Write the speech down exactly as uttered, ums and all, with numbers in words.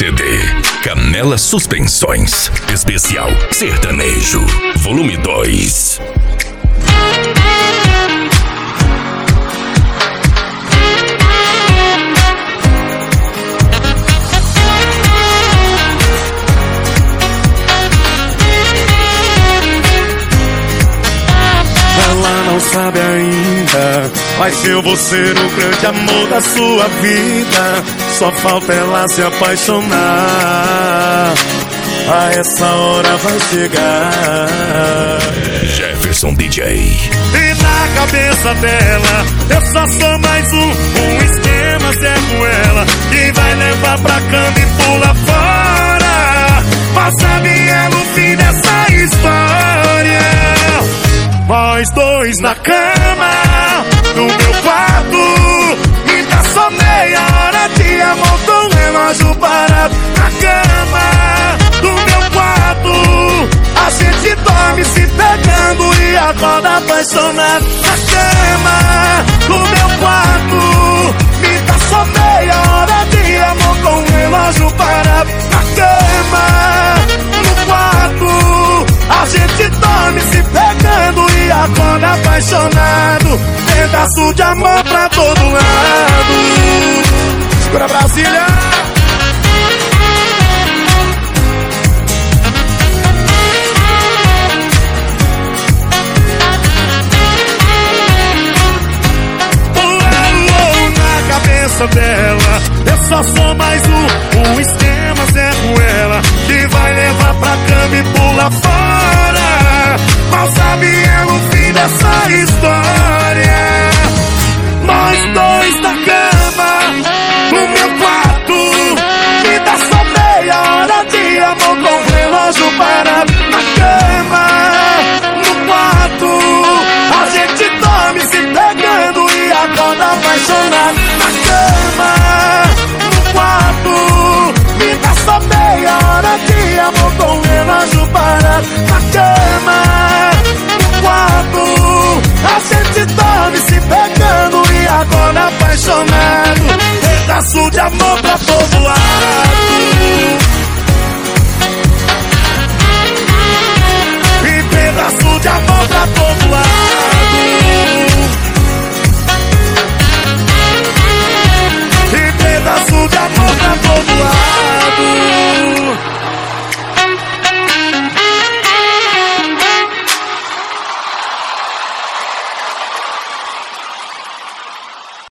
C D Canela Suspensões Especial Sertanejo Volume dois. Não sabe ainda, mas eu vou ser o grande amor da sua vida. Só falta ela se apaixonar. A essa hora vai chegar. Jefferson D J. E na cabeça dela eu só sou mais um. Um esquema se é com ela que vai levar pra cama e pula fora. Mas sabe é no fim dessa história. Nós dois na cama, no meu quarto. Me dá só meia hora de amor com o relógio parado. Na cama, no meu quarto. A gente dorme se pegando e acorda apaixonado. Na cama, no meu quarto. Me dá só meia hora de amor com o relógio parado. Na cama, no quarto. A gente dorme se pegando e acorda apaixonado. Pedaço de amor pra todo lado. Segura Brasília.